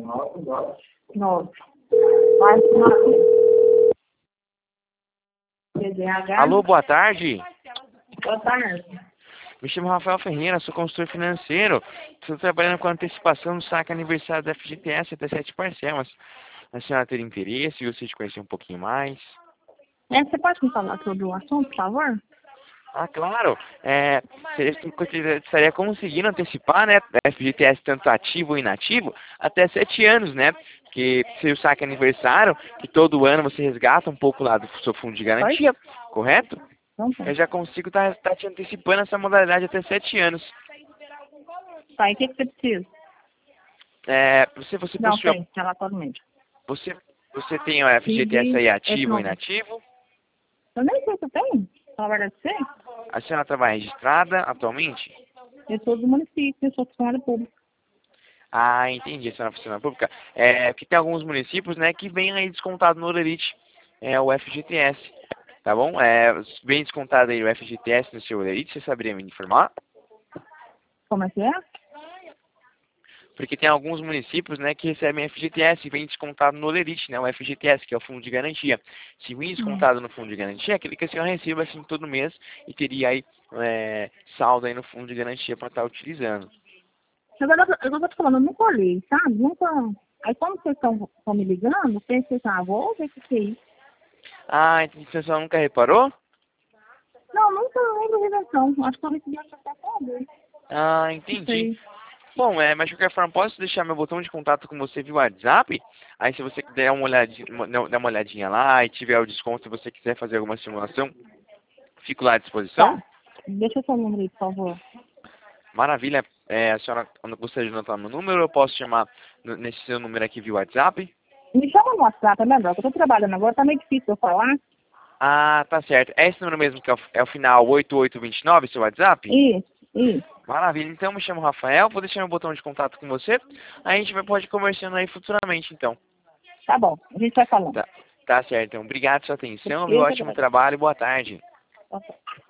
9. Mais 9. CDH. Alô, boa tarde. Boa tarde. Me chamo Rafael Ferreira, sou consultor financeiro. Estou trabalhando com antecipação do saque aniversário da FGTS até 7 parcelas. A senhora ter interesse, gostaria de conhecer um pouquinho mais. Você pode me falar sobre o assunto, por favor? Ah, claro. Estaria conseguindo antecipar, né, da FGTS tanto ativo ou inativo até 7 anos, né? Porque se o saque aniversário, que todo ano você resgata um pouco lá do seu fundo de garantia, correto? Não tem. Eu já consigo estar te antecipando essa modalidade até 7 anos. Tá, e o que você precisa? Você Não possui, tem, relatório médico. você tem o FGTS aí ativo ou inativo? Eu nem sei se eu tenho. Fala a verdade pra você. A senhora trabalha registrada atualmente? Eu sou do município, eu sou funcionária pública. Ah, entendi, a senhora é funcionária pública. Porque tem alguns municípios, né, que vem aí descontado no Olerite, o FGTS, tá bom? Vem descontado aí o FGTS no seu Olerite, você saberia me informar? Como é que é? Porque tem alguns municípios, né, que recebem FGTS e vem descontado no Olerite, né, o FGTS, que é o Fundo de Garantia. Se vem descontado no Fundo de Garantia, é aquele que a senhora recebe assim todo mês e teria aí saldo aí no Fundo de Garantia para estar utilizando. Agora, eu vou te falando, eu nunca olhei, sabe? Nunca... Aí quando vocês estão me ligando, eu pensei assim, vou ver o que é isso. Ah, então a senhora nunca reparou? Não, nunca lembro de invenção. Acho que eu recebi a carta toda. Ah, Não entendi. sei. Bom, mas de qualquer forma, posso deixar meu botão de contato com você via WhatsApp? Aí se você der dar uma olhadinha lá e tiver o desconto, se você quiser fazer alguma simulação, fico lá à disposição. Tá. Deixa o seu número aí, por favor. Maravilha. A senhora gostaria de anotar meu número? Eu posso chamar nesse seu número aqui via WhatsApp? Me chama no WhatsApp, é melhor, que eu tô trabalhando agora, tá meio difícil eu falar. Ah, tá certo. É esse número mesmo que é o final 8829, seu WhatsApp? Isso. Maravilha. Então, me chamo Rafael, vou deixar meu botão de contato com você. Aí a gente pode ir conversando aí futuramente, então. Tá bom, a gente vai falando. Tá certo. Então, obrigado pela sua atenção, viu? Eu que Ótimo agradeço. trabalho e boa tarde. Tá certo.